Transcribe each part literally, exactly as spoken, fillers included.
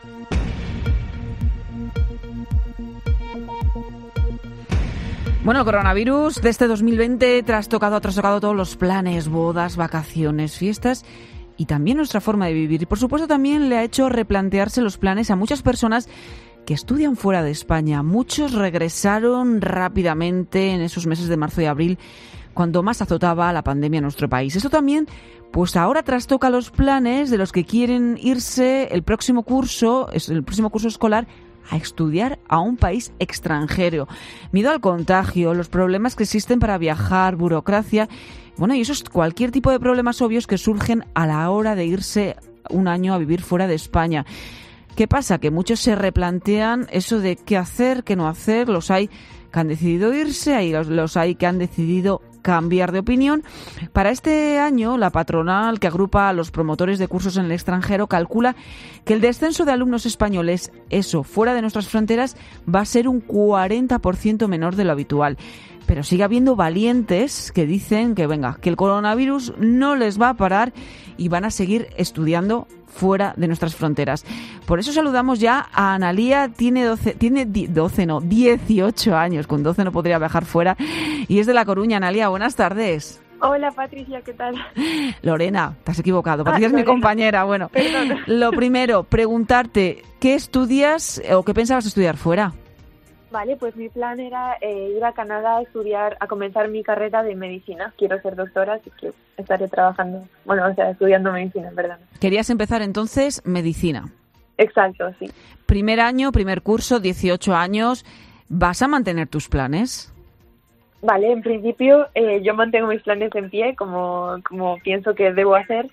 Bueno, el coronavirus de este dos mil veinte trastocado, ha trastocado todos los planes, bodas, vacaciones, fiestas y también nuestra forma de vivir. Y por supuesto también le ha hecho replantearse los planes a muchas personas que estudian fuera de España. Muchos regresaron rápidamente en esos meses de marzo y abril, cuando más azotaba la pandemia en nuestro país. Esto también, pues ahora trastoca los planes de los que quieren irse el próximo curso, el próximo curso escolar, a estudiar a un país extranjero. Miedo al contagio, los problemas que existen para viajar, burocracia. Bueno, y eso es cualquier tipo de problemas obvios que surgen a la hora de irse un año a vivir fuera de España. ¿Qué pasa? Que muchos se replantean eso de qué hacer, qué no hacer. Los hay que han decidido irse, hay los, los hay que han decidido cambiar de opinión. Para este año, la patronal que agrupa a los promotores de cursos en el extranjero calcula que el descenso de alumnos españoles, eso, fuera de nuestras fronteras, va a ser un cuarenta por ciento menor de lo habitual. Pero sigue habiendo valientes que dicen que, venga, que el coronavirus no les va a parar y van a seguir estudiando fuera de nuestras fronteras. Por eso saludamos ya a Analía. Tiene doce, tiene doce, no, dieciocho años. Con doce no podría viajar fuera y es de La Coruña. Analía, buenas tardes. Hola, Patricia, ¿qué tal? Lorena, te has equivocado. Patricia ah, es mi compañera. Bueno, Perdón. Lo primero, preguntarte, ¿qué estudias o qué pensabas estudiar fuera? Vale, pues mi plan era eh, ir a Canadá a estudiar, a comenzar mi carrera de medicina. Quiero ser doctora, así que estaré trabajando, bueno, o sea, estudiando medicina, en verdad. Querías empezar entonces medicina. Exacto, sí. Primer año, primer curso, dieciocho años. ¿Vas a mantener tus planes? Vale, en principio eh, yo mantengo mis planes en pie, como, como pienso que debo hacer.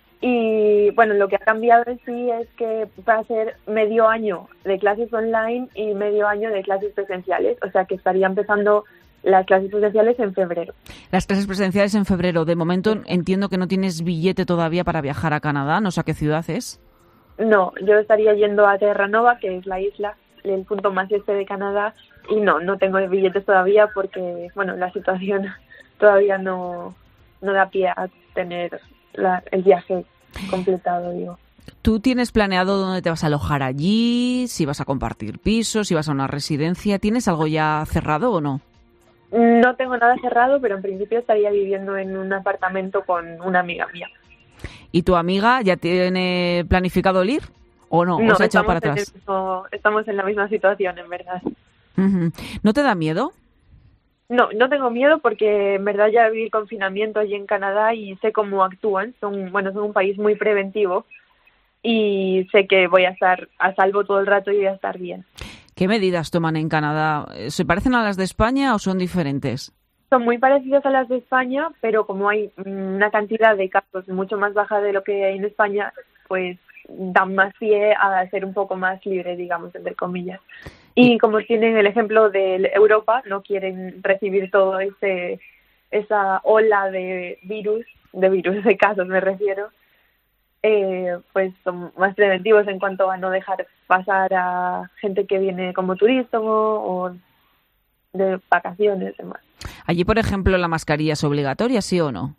Y bueno, lo que ha cambiado en sí es que va a ser medio año de clases online y medio año de clases presenciales, o sea que estaría empezando las clases presenciales en febrero. Las clases presenciales en febrero. De momento entiendo que no tienes billete todavía para viajar a Canadá, no sé a qué ciudad es. No, yo estaría yendo a Terranova, que es la isla, el punto más este de Canadá, y no, no tengo billetes todavía porque, bueno, la situación todavía no, no da pie a tener la, el viaje completado, digo. ¿Tú tienes planeado dónde te vas a alojar allí? ¿Si vas a compartir pisos? ¿Si vas a una residencia? ¿Tienes algo ya cerrado o no? No tengo nada cerrado, pero en principio estaría viviendo en un apartamento con una amiga mía. ¿Y tu amiga ya tiene planificado el ir o no? No, ¿O se ha echado para en atrás? el mismo, estamos en la misma situación, en verdad. Uh-huh. ¿No te da miedo? No, no tengo miedo porque en verdad ya viví confinamiento allí en Canadá y sé cómo actúan. Son, bueno, son un país muy preventivo y sé que voy a estar a salvo todo el rato y voy a estar bien. ¿Qué medidas toman en Canadá? ¿Se parecen a las de España o son diferentes? Son muy parecidas a las de España, pero como hay una cantidad de casos mucho más baja de lo que hay en España, pues dan más pie a ser un poco más libre, digamos, entre comillas. Y como tienen el ejemplo de Europa, no quieren recibir todo ese esa ola de virus, de virus, de casos me refiero, eh, pues son más preventivos en cuanto a no dejar pasar a gente que viene como turista o, o de vacaciones y demás. Allí, por ejemplo, ¿la mascarilla es obligatoria, sí o no?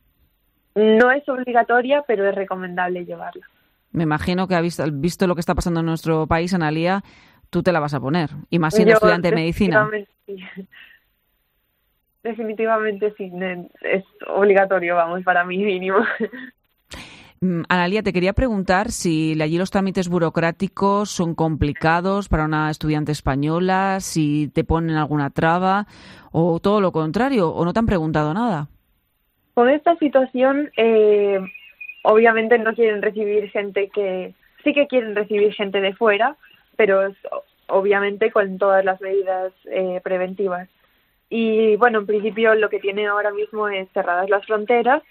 No es obligatoria, pero es recomendable llevarla. Me imagino que ha visto, visto lo que está pasando en nuestro país, Analía, tú te la vas a poner, y más siendo Yo, estudiante de medicina. Sí. Definitivamente sí, es obligatorio, vamos, para mí mínimo. Analía, te quería preguntar si allí los trámites burocráticos son complicados para una estudiante española, si te ponen alguna traba o todo lo contrario, o no te han preguntado nada. Con esta situación, eh, obviamente no quieren recibir gente que... Sí que quieren recibir gente de fuera, pero es, obviamente con todas las medidas eh, preventivas. Y bueno, en principio lo que tiene ahora mismo es cerradas las fronteras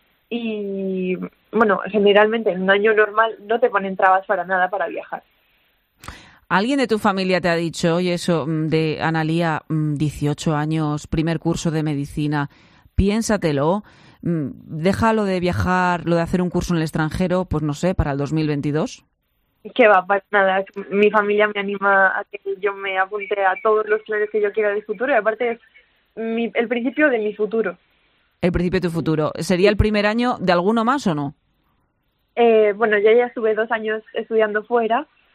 y bueno, generalmente en un año normal no te ponen trabas para nada para viajar. ¿Alguien de tu familia te ha dicho, oye, eso de Analía, dieciocho años, primer curso de medicina, piénsatelo, déjalo de viajar, lo de hacer un curso en el extranjero, pues no sé, para el dos mil veintidós? Que va, para nada. Mi familia me anima a que yo me apunte a todos los planes que yo quiera de futuro y aparte es mi, el principio de mi futuro. El principio de tu futuro. ¿Sería el primer año de alguno más o no? Eh, bueno, yo ya estuve dos años estudiando fuera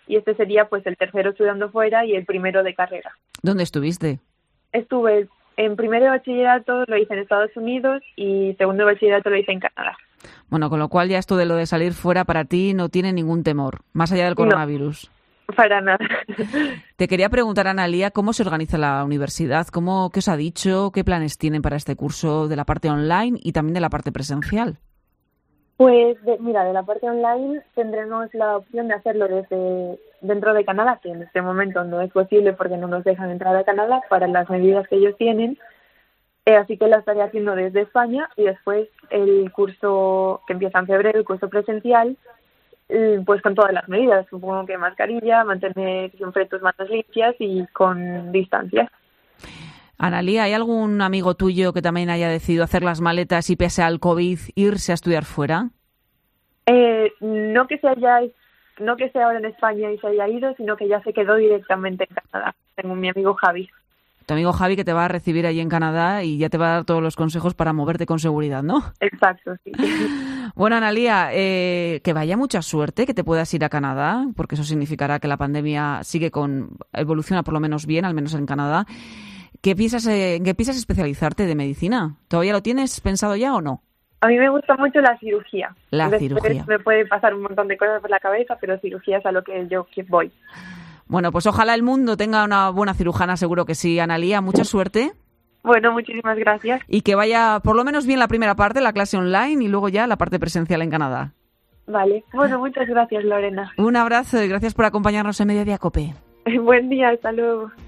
y este sería pues el tercero estudiando fuera y el primero de carrera. ¿Dónde estuviste? Estuve en primero de bachillerato, lo hice en Estados Unidos y segundo de bachillerato lo hice en Canadá. Bueno, con lo cual ya esto de lo de salir fuera para ti no tiene ningún temor, más allá del coronavirus. No, para nada. Te quería preguntar, Analía, ¿cómo se organiza la universidad? ¿Cómo, ¿Qué os ha dicho? ¿Qué planes tienen para este curso de la parte online y también de la parte presencial? Pues de, mira, de la parte online tendremos la opción de hacerlo desde dentro de Canadá, que en este momento no es posible porque no nos dejan entrar a Canadá para las medidas que ellos tienen. Eh, así que la estaré haciendo desde España y después el curso que empieza en febrero, el curso presencial, eh, pues con todas las medidas. Supongo que mascarilla, mantener siempre tus manos limpias y con distancia. Analía, ¿hay algún amigo tuyo que también haya decidido hacer las maletas y pese al COVID irse a estudiar fuera? Eh, no que se haya, no que sea ahora en España y se haya ido, sino que ya se quedó directamente en Canadá. Tengo mi amigo Javi. Tu amigo Javi que te va a recibir allí en Canadá y ya te va a dar todos los consejos para moverte con seguridad, ¿no? Exacto, sí. Bueno, Analía, eh, que vaya mucha suerte, que te puedas ir a Canadá, porque eso significará que la pandemia sigue con evoluciona por lo menos bien, al menos en Canadá. ¿Qué piensas, eh, ¿En qué piensas especializarte de medicina? ¿Todavía lo tienes pensado ya o no? A mí me gusta mucho la cirugía. La Después cirugía. Me puede pasar un montón de cosas por la cabeza, pero cirugía es a lo que yo voy. Bueno, pues ojalá el mundo tenga una buena cirujana, seguro que sí, Analía. Mucha suerte. Bueno, muchísimas gracias. Y que vaya por lo menos bien la primera parte, la clase online, y luego ya la parte presencial en Canadá. Vale. Bueno, muchas gracias, Lorena. Un abrazo y gracias por acompañarnos en Mediodía COPE. Buen día, hasta luego.